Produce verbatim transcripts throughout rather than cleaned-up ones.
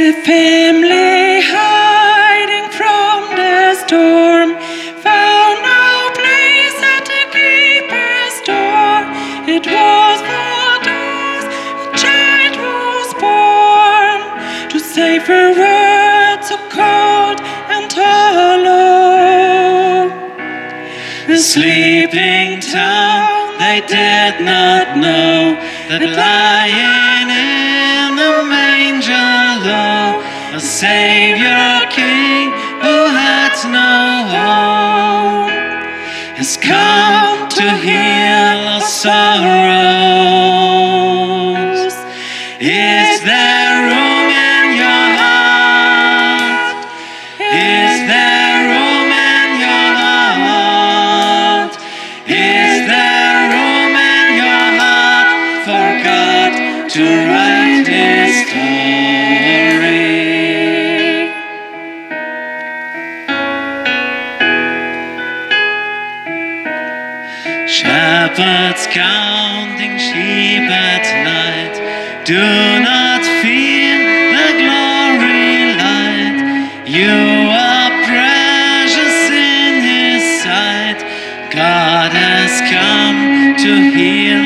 The family hiding from the storm found no place at the keeper's door. It was for those a child was born to save the world so cold and hollow. The sleeping town, they did not know that lying in the manger low, a Savior King who had no home has come to heal our sorrows. Is there room in your heart? Is there room in your heart? Is there room in your heart for God to write His story? Shepherds counting sheep at night, do not fear the glory light. You are precious in His sight. God has come to heal,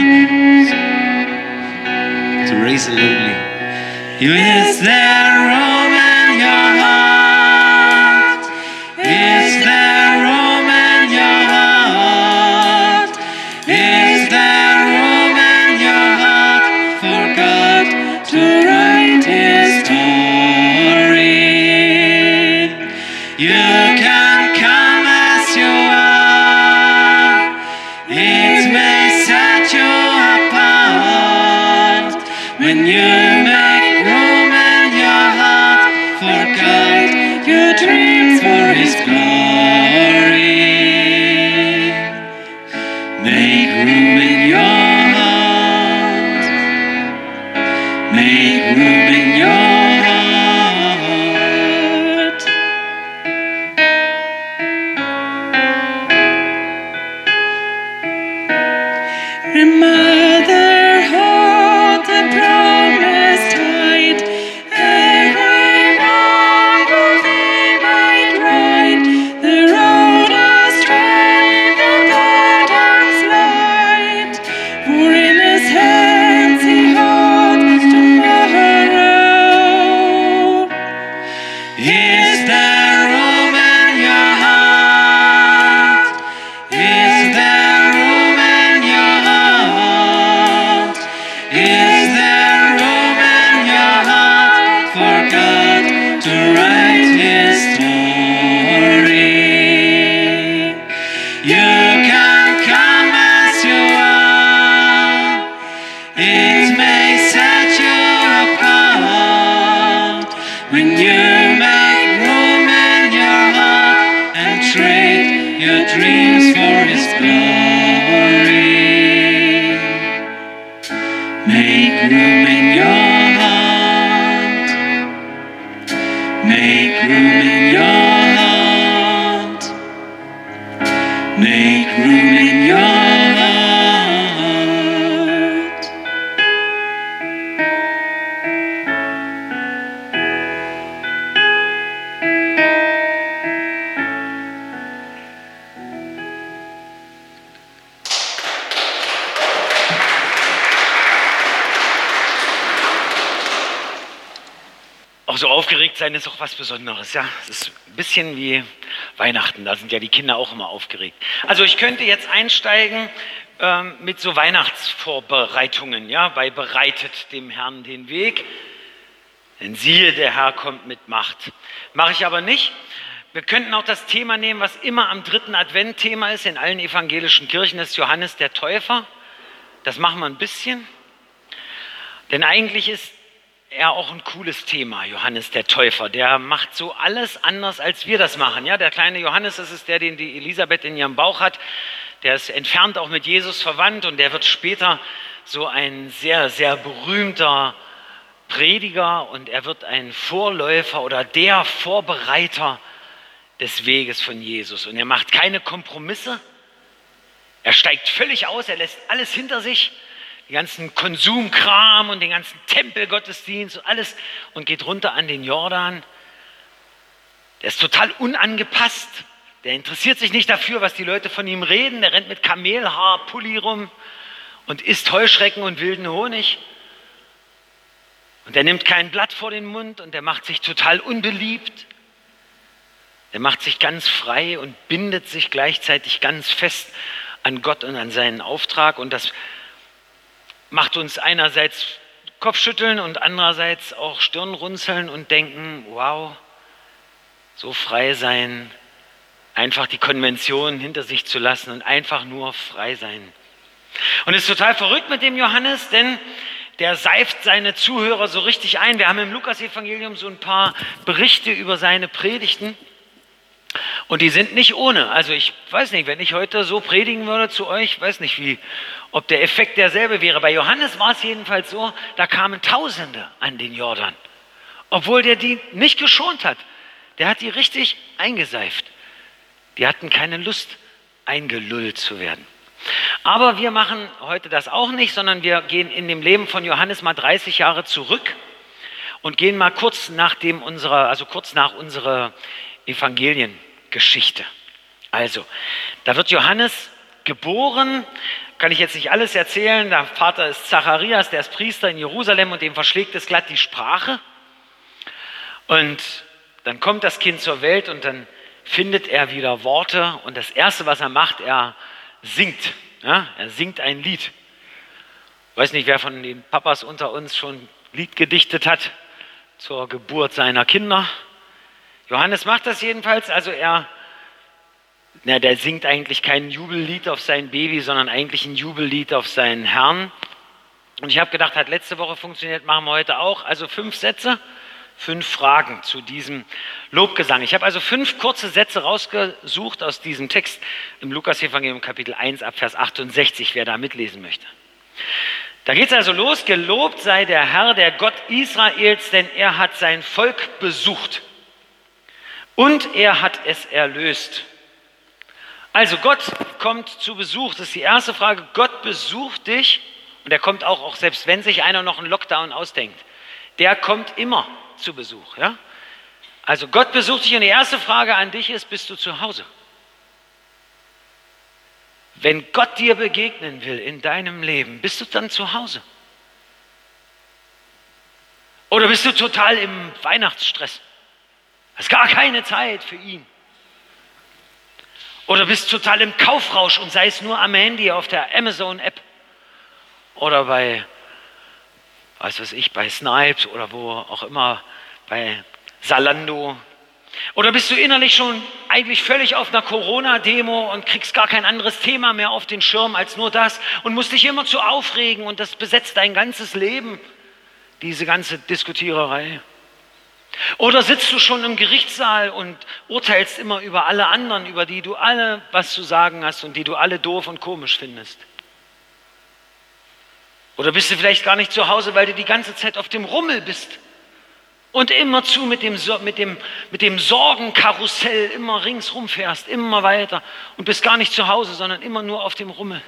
to raise the lonely. Is there room in your heart? Is there room in your heart? Is there room in your heart for God to write His story? You can come as you are. It may set you apart when you make room in your heart for God, your dreams for His glory. Make room in your heart. Make room in your heart. Mother, hold the promised tide. Everyone will be made right. The road astray, the burden's light. For in His hands He holds tomorrow. Is there room in your heart? Is there room in your heart? Is there room in your heart for God to write His story? You can come as you are. It may set you apart when you make room in your heart and trade your dreams for His glory. Make room in your heart. Make room in your heart. Make room in your heart. Auch so aufgeregt sein ist auch was Besonderes, ja. Es ist ein bisschen wie Weihnachten, da sind ja die Kinder auch immer aufgeregt. Also ich könnte jetzt einsteigen ähm, mit so Weihnachtsvorbereitungen, ja, bei Bereitet dem Herrn den Weg, denn siehe, der Herr kommt mit Macht. Mache ich aber nicht. Wir könnten auch das Thema nehmen, was immer am dritten Advent Thema ist in allen evangelischen Kirchen, das ist Johannes der Täufer. Das machen wir ein bisschen, denn eigentlich ist er auch ein cooles Thema, Johannes der Täufer. Der macht so alles anders, als wir das machen. Ja, der kleine Johannes, das ist der, den die Elisabeth in ihrem Bauch hat. Der ist entfernt auch mit Jesus verwandt und der wird später so ein sehr, sehr berühmter Prediger und er wird ein Vorläufer oder der Vorbereiter des Weges von Jesus. Und er macht keine Kompromisse. Er steigt völlig aus, er lässt alles hinter sich. den ganzen Konsumkram und den ganzen Tempelgottesdienst und alles und geht runter an den Jordan. Der ist total unangepasst. Der interessiert sich nicht dafür, was die Leute von ihm reden. Der rennt mit Kamelhaarpulli rum und isst Heuschrecken und wilden Honig. Und der nimmt kein Blatt vor den Mund und der macht sich total unbeliebt. Der macht sich ganz frei und bindet sich gleichzeitig ganz fest an Gott und an seinen Auftrag. Und das macht uns einerseits Kopfschütteln und andererseits auch Stirnrunzeln und denken, wow, so frei sein, einfach die Konventionen hinter sich zu lassen und einfach nur frei sein. Und es ist total verrückt mit dem Johannes, denn der seift seine Zuhörer so richtig ein. Wir haben im Lukas-Evangelium so ein paar Berichte über seine Predigten und die sind nicht ohne. Also ich weiß nicht, wenn ich heute so predigen würde zu euch, weiß nicht, wie, ob der Effekt derselbe wäre. Bei Johannes war es jedenfalls so, da kamen Tausende an den Jordan, obwohl der die nicht geschont hat. Der hat die richtig eingeseift. Die hatten keine Lust, eingelullt zu werden. Aber wir machen heute das auch nicht, sondern wir gehen in dem Leben von Johannes mal dreißig Jahre zurück und gehen mal kurz nach dem unserer, also kurz nach unserer Evangeliengeschichte. Also, da wird Johannes geboren, kann ich jetzt nicht alles erzählen. Der Vater ist Zacharias, der ist Priester in Jerusalem und dem verschlägt es glatt die Sprache. Und dann kommt das Kind zur Welt und dann findet er wieder Worte und das Erste, was er macht, er singt. Ja? Er singt ein Lied. Ich weiß nicht, wer von den Papas unter uns schon ein Lied gedichtet hat zur Geburt seiner Kinder. Johannes macht das jedenfalls, also er, na, der singt eigentlich kein Jubellied auf sein Baby, sondern eigentlich ein Jubellied auf seinen Herrn. Und ich habe gedacht, hat letzte Woche funktioniert, machen wir heute auch. Also fünf Sätze. Fünf Fragen zu diesem Lobgesang. Ich habe also fünf kurze Sätze rausgesucht aus diesem Text im Lukas-Evangelium Kapitel eins ab Vers achtundsechzig, wer da mitlesen möchte. Da geht es also los. Gelobt sei der Herr, der Gott Israels, denn er hat sein Volk besucht und er hat es erlöst. Also Gott kommt zu Besuch. Das ist die erste Frage. Gott besucht dich und er kommt auch, auch selbst wenn sich einer noch einen Lockdown ausdenkt. Der kommt immer zu Besuch. Ja? Also Gott besucht dich und die erste Frage an dich ist, bist du zu Hause? Wenn Gott dir begegnen will in deinem Leben, bist du dann zu Hause? Oder bist du total im Weihnachtsstress? Hast gar keine Zeit für ihn? Oder bist total im Kaufrausch und sei es nur am Handy auf der Amazon-App oder bei was weiß ich, bei Snipes oder wo auch immer, bei Zalando. Oder bist du innerlich schon eigentlich völlig auf einer Corona-Demo und kriegst gar kein anderes Thema mehr auf den Schirm als nur das und musst dich immer zu aufregen und das besetzt dein ganzes Leben, diese ganze Diskutiererei. Oder sitzt du schon im Gerichtssaal und urteilst immer über alle anderen, über die du alle was zu sagen hast und die du alle doof und komisch findest. Oder bist du vielleicht gar nicht zu Hause, weil du die ganze Zeit auf dem Rummel bist und immerzu mit dem, mit dem, mit dem Sorgenkarussell immer ringsrum fährst, immer weiter und bist gar nicht zu Hause, sondern immer nur auf dem Rummel.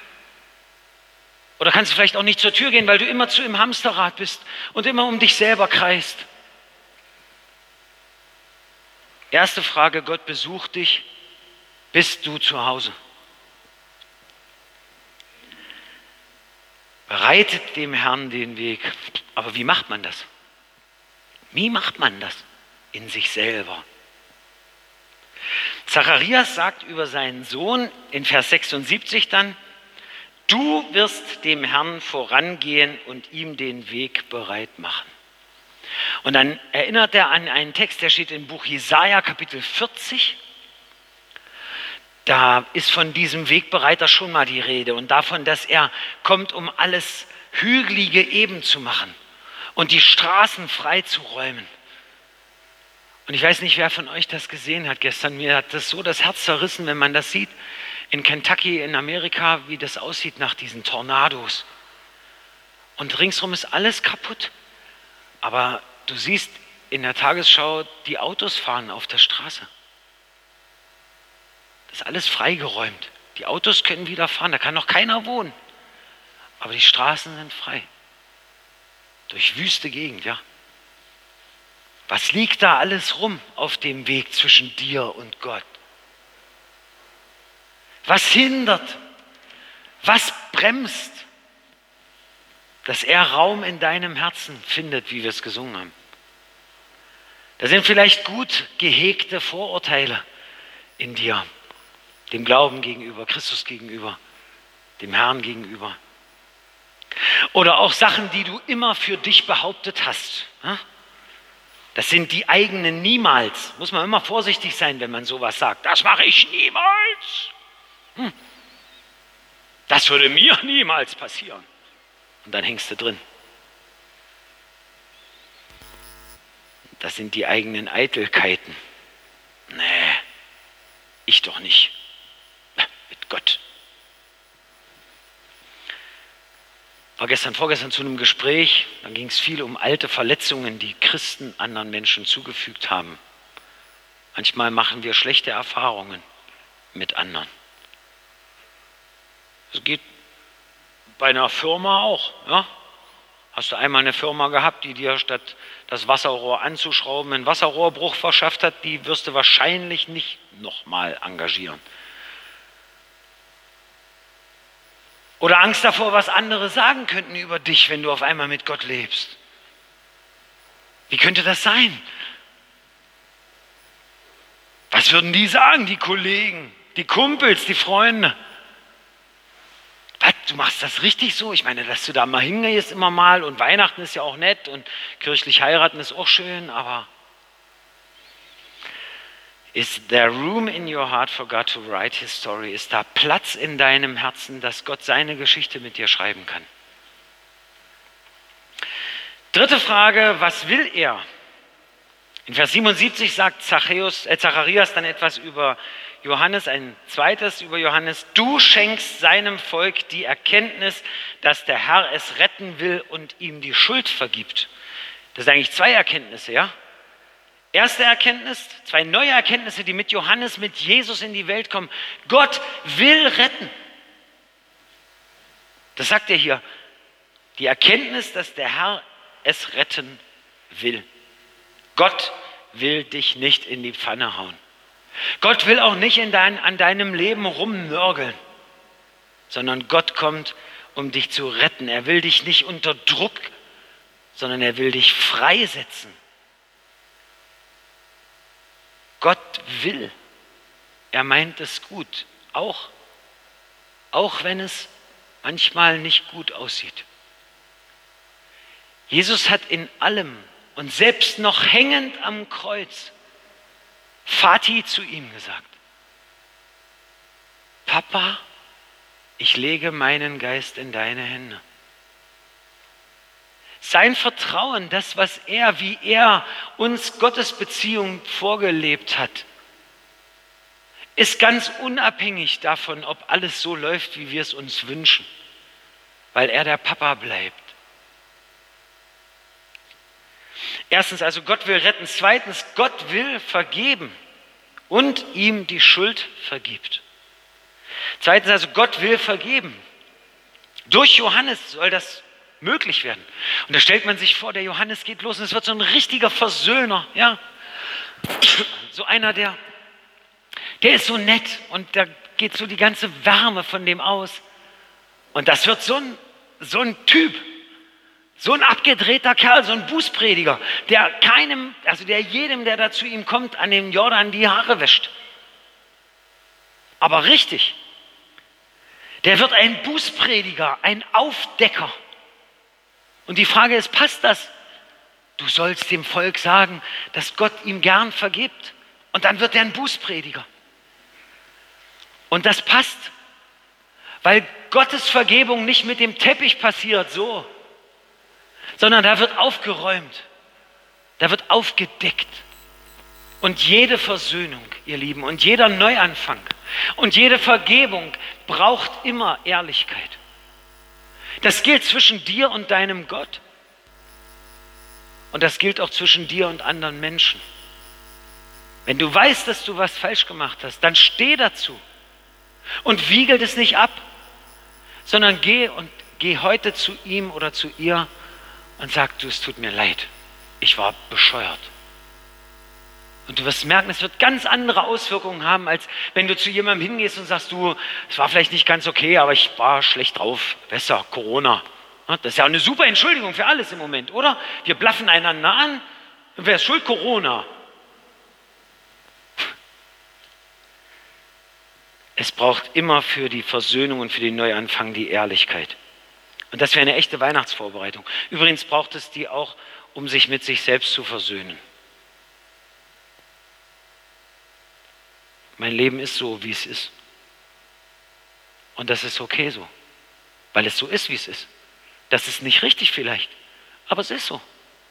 Oder kannst du vielleicht auch nicht zur Tür gehen, weil du immerzu im Hamsterrad bist und immer um dich selber kreist. Erste Frage, Gott besucht dich, bist du zu Hause? Bereitet dem Herrn den Weg. Aber wie macht man das? Wie macht man das in sich selber? Zacharias sagt über seinen Sohn in Vers sechsundsiebzig dann, du wirst dem Herrn vorangehen und ihm den Weg bereit machen. Und dann erinnert er an einen Text, der steht im Buch Jesaja, Kapitel vierzig. Da ist von diesem Wegbereiter schon mal die Rede und davon, dass er kommt, um alles Hügelige eben zu machen und die Straßen frei zu räumen. Und ich weiß nicht, wer von euch das gesehen hat gestern. Mir hat das so das Herz zerrissen, wenn man das sieht in Kentucky, in Amerika, wie das aussieht nach diesen Tornados. Und ringsrum ist alles kaputt. Aber du siehst in der Tagesschau, die Autos fahren auf der Straße. Das ist alles freigeräumt. Die Autos können wieder fahren, da kann noch keiner wohnen. aber die Straßen sind frei. Durch wüste Gegend, ja. Was liegt da alles rum auf dem Weg zwischen dir und Gott? Was hindert? Was bremst, dass er Raum in deinem Herzen findet, wie wir es gesungen haben? Da sind vielleicht gut gehegte Vorurteile in dir, dem Glauben gegenüber, Christus gegenüber, dem Herrn gegenüber. Oder auch Sachen, die du immer für dich behauptet hast. Das sind die eigenen Niemals. Muss man immer vorsichtig sein, wenn man sowas sagt. Das mache ich niemals. Hm. Das würde mir niemals passieren. Und dann hängst du drin. Das sind die eigenen Eitelkeiten. Nee, ich doch nicht. Mit Gott. War gestern, vorgestern zu einem Gespräch, da ging es viel um alte Verletzungen, die Christen anderen Menschen zugefügt haben. Manchmal machen wir schlechte Erfahrungen mit anderen. Das geht bei einer Firma auch. Ja? Hast du einmal eine Firma gehabt, die dir statt das Wasserrohr anzuschrauben einen Wasserrohrbruch verschafft hat, die wirst du wahrscheinlich nicht nochmal engagieren. Oder Angst davor, was andere sagen könnten über dich, wenn du auf einmal mit Gott lebst. Wie könnte das sein? Was würden die sagen, die Kollegen, die Kumpels, die Freunde? Was, du machst das richtig so? Ich meine, dass du da mal hingehst immer mal und Weihnachten ist ja auch nett und kirchlich heiraten ist auch schön, aber is there room in your heart for God to write his story? Ist da Platz in deinem Herzen, dass Gott seine Geschichte mit dir schreiben kann? Dritte Frage, was will er? In Vers siebenundsiebzig sagt Zachäus, äh, Zacharias dann etwas über Johannes, ein zweites über Johannes. Du schenkst seinem Volk die Erkenntnis, dass der Herr es retten will und ihm die Schuld vergibt. Das sind eigentlich zwei Erkenntnisse, ja? Erste Erkenntnis, zwei neue Erkenntnisse, die mit Johannes, mit Jesus in die Welt kommen. Gott will retten. Das sagt er hier. Die Erkenntnis, dass der Herr es retten will. Gott will dich nicht in die Pfanne hauen. Gott will auch nicht in dein, an deinem Leben rumnörgeln, sondern Gott kommt, um dich zu retten. Er will dich nicht unter Druck, sondern er will dich freisetzen. Gott will. Er meint es gut, auch, auch wenn es manchmal nicht gut aussieht. Jesus hat in allem und selbst noch hängend am Kreuz Vati zu ihm gesagt. Papa, ich lege meinen Geist in deine Hände. Sein Vertrauen, das, was er, wie er uns Gottes Beziehung vorgelebt hat, ist ganz unabhängig davon, ob alles so läuft, wie wir es uns wünschen, weil er der Papa bleibt. Erstens, also Gott will retten. Zweitens, Gott will vergeben und ihm die Schuld vergibt. Zweitens, also Gott will vergeben. Durch Johannes soll das möglich werden. Und da stellt man sich vor, der Johannes geht los und es wird so ein richtiger Versöhner. Ja? So einer, der, der ist so nett und da geht so die ganze Wärme von dem aus. Und das wird so ein, so ein Typ. So ein abgedrehter Kerl, so ein Bußprediger, der keinem, also der jedem, der da zu ihm kommt, an dem Jordan die Haare wäscht. Aber richtig. Der wird ein Bußprediger, ein Aufdecker. Und die Frage ist, passt das? Du sollst dem Volk sagen, dass Gott ihm gern vergibt. Und dann wird er ein Bußprediger. Und das passt, weil Gottes Vergebung nicht mit dem Teppich passiert, so. Sondern da wird aufgeräumt, da wird aufgedeckt. Und jede Versöhnung, ihr Lieben, und jeder Neuanfang und jede Vergebung braucht immer Ehrlichkeit. Das gilt zwischen dir und deinem Gott. Und das gilt auch zwischen dir und anderen Menschen. Wenn du weißt, dass du was falsch gemacht hast, dann steh dazu und wiegel das nicht ab, sondern geh und geh heute zu ihm oder zu ihr und sag, du, es tut mir leid, ich war bescheuert. Und du wirst merken, es wird ganz andere Auswirkungen haben, als wenn du zu jemandem hingehst und sagst, du, es war vielleicht nicht ganz okay, aber ich war schlecht drauf, besser, Corona. Das ist ja eine super Entschuldigung für alles im Moment, oder? Wir blaffen einander an, wer ist schuld? Corona. Es braucht immer für die Versöhnung und für den Neuanfang die Ehrlichkeit. Und das wäre eine echte Weihnachtsvorbereitung. Übrigens braucht es die auch, um sich mit sich selbst zu versöhnen. Mein Leben ist so, wie es ist. Und das ist okay so, weil es so ist, wie es ist. Das ist nicht richtig vielleicht, aber es ist so.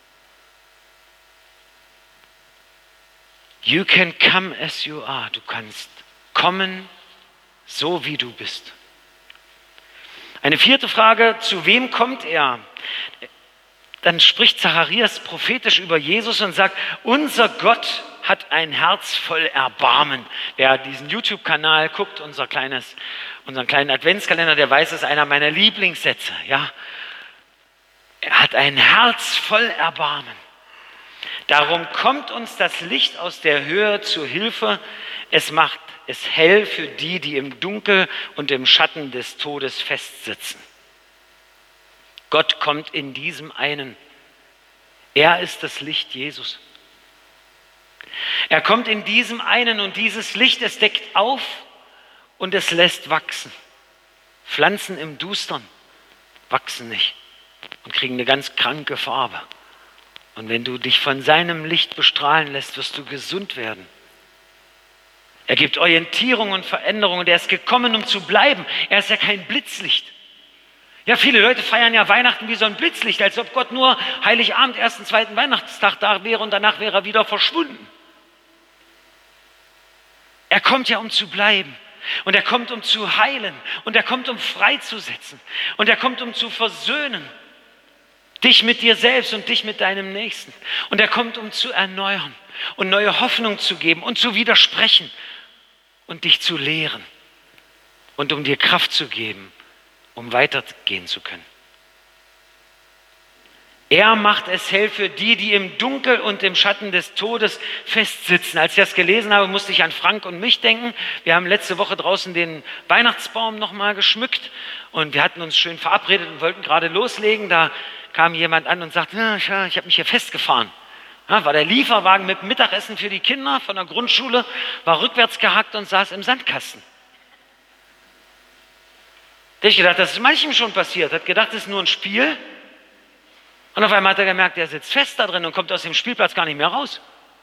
You can come as you are. Du kannst kommen, so wie du bist. Eine vierte Frage, zu wem kommt er? Dann spricht Zacharias prophetisch über Jesus und sagt, unser Gott hat ein Herz voll Erbarmen. Wer diesen YouTube-Kanal guckt, unser kleines, unseren kleinen Adventskalender, der weiß, es ist einer meiner Lieblingssätze. Ja? Er hat ein Herz voll Erbarmen. Darum kommt uns das Licht aus der Höhe zu Hilfe. Es macht es hell für die, die im Dunkel und im Schatten des Todes festsitzen. Gott kommt in diesem einen. Er ist das Licht Jesus. Er kommt in diesem einen und dieses Licht, es deckt auf und es lässt wachsen. Pflanzen im Dustern wachsen nicht und kriegen eine ganz kranke Farbe. Und wenn du dich von seinem Licht bestrahlen lässt, wirst du gesund werden. Er gibt Orientierung und Veränderung und er ist gekommen, um zu bleiben. Er ist ja kein Blitzlicht. Ja, viele Leute feiern ja Weihnachten wie so ein Blitzlicht, als ob Gott nur Heiligabend, ersten, zweiten Weihnachtstag da wäre und danach wäre er wieder verschwunden. Er kommt ja, um zu bleiben. Und er kommt, um zu heilen. Und er kommt, um freizusetzen. Und er kommt, um zu versöhnen. Dich mit dir selbst und dich mit deinem Nächsten. Und er kommt, um zu erneuern und neue Hoffnung zu geben und zu widersprechen und dich zu lehren und um dir Kraft zu geben, um weitergehen zu können. Er macht es hell für die, die im Dunkel und im Schatten des Todes festsitzen. Als ich das gelesen habe, musste ich an Frank und mich denken. Wir haben letzte Woche draußen den Weihnachtsbaum nochmal geschmückt und wir hatten uns schön verabredet und wollten gerade loslegen. Da kam jemand an und sagte, ja, ich habe mich hier festgefahren. Ja, war der Lieferwagen mit Mittagessen für die Kinder von der Grundschule, war rückwärts gehackt und saß im Sandkasten. Da habe ich gedacht, das ist manchem schon passiert. Hat gedacht, das ist nur ein Spiel. Und auf einmal hat er gemerkt, er sitzt fest da drin und kommt aus dem Spielplatz gar nicht mehr raus.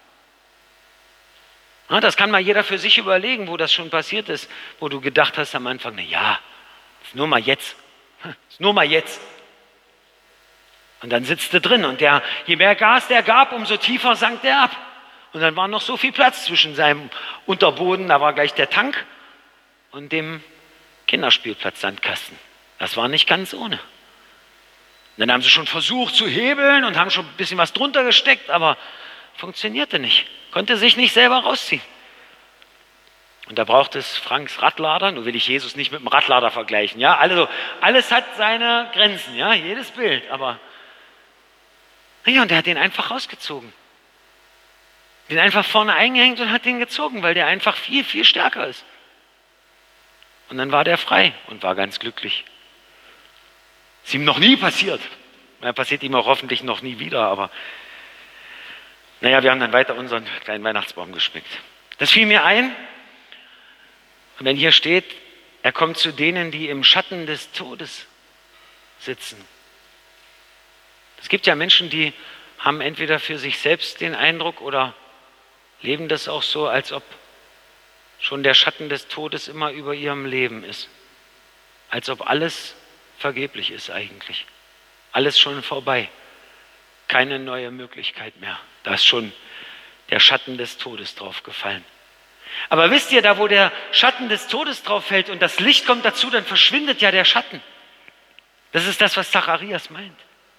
Ja, das kann mal jeder für sich überlegen, wo das schon passiert ist, wo du gedacht hast am Anfang, na ja, ist nur mal jetzt. Ist nur mal jetzt. Und dann sitzt er drin und der, je mehr Gas der gab, umso tiefer sank der ab. Und dann war noch so viel Platz zwischen seinem Unterboden, da war gleich der Tank und dem Kinderspielplatz Sandkasten. Das war nicht ganz ohne. Und dann haben sie schon versucht zu hebeln und haben schon ein bisschen was drunter gesteckt, aber funktionierte nicht. Konnte sich nicht selber rausziehen. Und da braucht es Franks Radlader. Nur will ich Jesus nicht mit dem Radlader vergleichen. Ja? Also, alles hat seine Grenzen, ja? Jedes Bild. Aber ja, und der hat den einfach rausgezogen. Den einfach vorne eingehängt und hat den gezogen, weil der einfach viel, viel stärker ist. Und dann war der frei und war ganz glücklich. Ist ihm noch nie passiert. Ja, passiert ihm auch hoffentlich noch nie wieder, aber naja, wir haben dann weiter unseren kleinen Weihnachtsbaum geschmückt. Das fiel mir ein. Und wenn hier steht, er kommt zu denen, die im Schatten des Todes sitzen. Es gibt ja Menschen, die haben entweder für sich selbst den Eindruck oder leben das auch so, als ob schon der Schatten des Todes immer über ihrem Leben ist. Als ob alles vergeblich ist eigentlich. Alles schon vorbei. Keine neue Möglichkeit mehr. Da ist schon der Schatten des Todes drauf gefallen. Aber wisst ihr, da wo der Schatten des Todes drauf fällt und das Licht kommt dazu, dann verschwindet ja der Schatten. Das ist das, was Zacharias meint.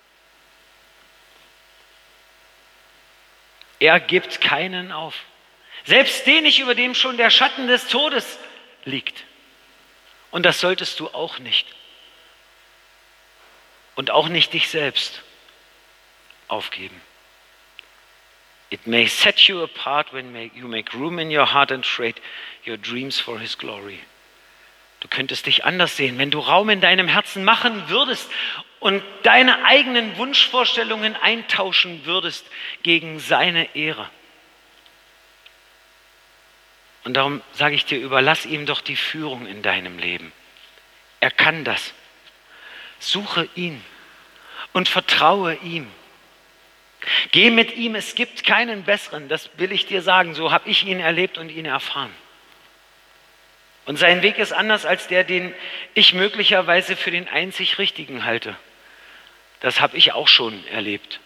Er gibt keinen auf. Selbst den nicht, über dem schon der Schatten des Todes liegt. Und das solltest du auch nicht. und auch nicht dich selbst aufgeben. It may set you apart when you make room in your heart and trade your dreams for his glory. Du könntest dich anders sehen, wenn du Raum in deinem Herzen machen würdest und deine eigenen Wunschvorstellungen eintauschen würdest gegen seine Ehre. Und darum sage ich dir, überlass ihm doch die Führung in deinem Leben. Er kann das. Suche ihn und vertraue ihm. Geh mit ihm, es gibt keinen besseren, das will ich dir sagen, so habe ich ihn erlebt und ihn erfahren. Und sein Weg ist anders als der, den ich möglicherweise für den einzig Richtigen halte. Das habe ich auch schon erlebt.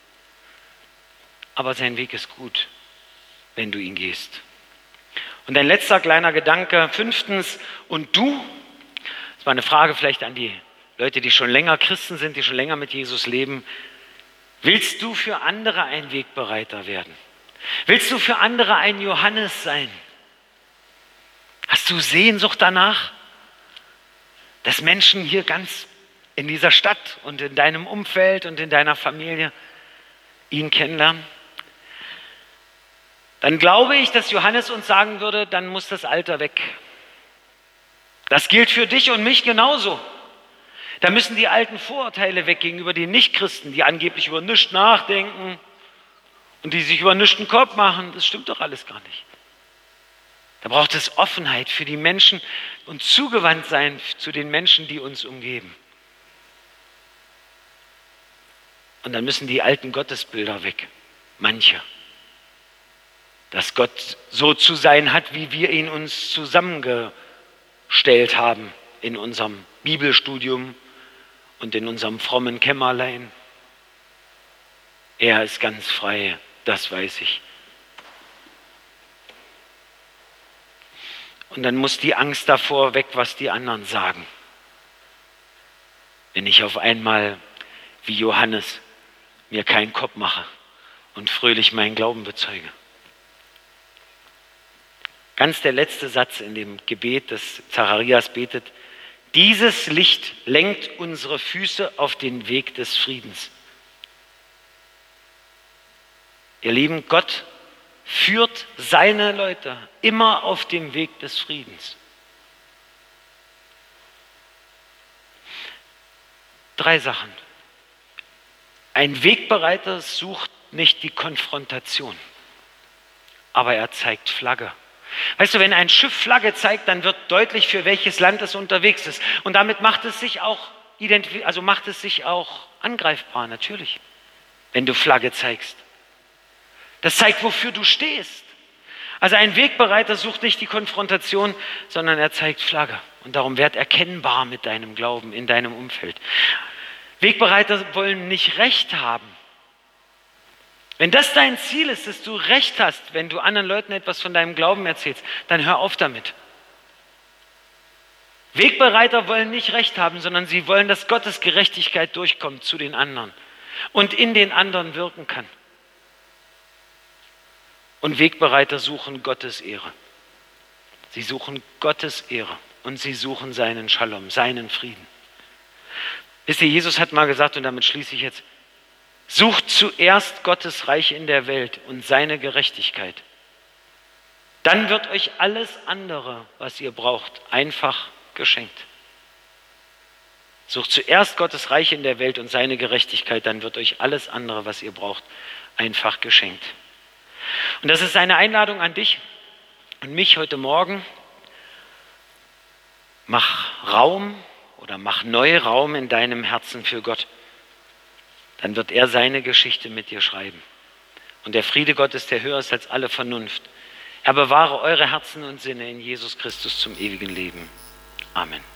Aber sein Weg ist gut, wenn du ihn gehst. Und ein letzter kleiner Gedanke, fünftens, und du? Das war eine Frage vielleicht an die Leute, die schon länger Christen sind, die schon länger mit Jesus leben. Willst du für andere ein Wegbereiter werden? Willst du für andere ein Johannes sein? Hast du Sehnsucht danach, dass Menschen hier ganz in dieser Stadt und in deinem Umfeld und in deiner Familie ihn kennenlernen? Dann glaube ich, dass Johannes uns sagen würde, dann muss das Alter weg. Das gilt für dich und mich genauso. Da müssen die alten Vorurteile weg gegenüber den Nichtchristen, die angeblich über nichts nachdenken und die sich über nichts den Kopf machen. Das stimmt doch alles gar nicht. Da braucht es Offenheit für die Menschen und Zugewandtsein zu den Menschen, die uns umgeben. Und dann müssen die alten Gottesbilder weg, manche. Dass Gott so zu sein hat, wie wir ihn uns zusammengestellt haben in unserem Bibelstudium und in unserem frommen Kämmerlein. Er ist ganz frei, das weiß ich. Und dann muss die Angst davor weg, was die anderen sagen. Wenn ich auf einmal wie Johannes mir keinen Kopf mache und fröhlich meinen Glauben bezeuge. Ganz der letzte Satz in dem Gebet, das Zacharias betet: Dieses Licht lenkt unsere Füße auf den Weg des Friedens. Ihr Lieben, Gott führt seine Leute immer auf dem Weg des Friedens. Drei Sachen. Ein Wegbereiter sucht nicht die Konfrontation, aber er zeigt Flagge. Weißt du, wenn ein Schiff Flagge zeigt, dann wird deutlich, für welches Land es unterwegs ist. Und damit macht es sich auch, also macht es sich auch angreifbar, natürlich, wenn du Flagge zeigst. Das zeigt, wofür du stehst. Also ein Wegbereiter sucht nicht die Konfrontation, sondern er zeigt Flagge. Und darum werd erkennbar mit deinem Glauben in deinem Umfeld. Wegbereiter wollen nicht Recht haben. Wenn das dein Ziel ist, dass du Recht hast, wenn du anderen Leuten etwas von deinem Glauben erzählst, dann hör auf damit. Wegbereiter wollen nicht Recht haben, sondern sie wollen, dass Gottes Gerechtigkeit durchkommt zu den anderen und in den anderen wirken kann. Und Wegbereiter suchen Gottes Ehre. Sie suchen Gottes Ehre und sie suchen seinen Shalom, seinen Frieden. Wisst ihr, Jesus hat mal gesagt, und damit schließe ich jetzt: Sucht zuerst Gottes Reich in der Welt und seine Gerechtigkeit. Dann wird euch alles andere, was ihr braucht, einfach geschenkt. Sucht zuerst Gottes Reich in der Welt und seine Gerechtigkeit, dann wird euch alles andere, was ihr braucht, einfach geschenkt. Und das ist eine Einladung an dich und mich heute Morgen. Mach Raum oder mach neu Raum in deinem Herzen für Gott. Dann wird er seine Geschichte mit dir schreiben. Und der Friede Gottes, der höher ist als alle Vernunft, er bewahre eure Herzen und Sinne in Jesus Christus zum ewigen Leben. Amen.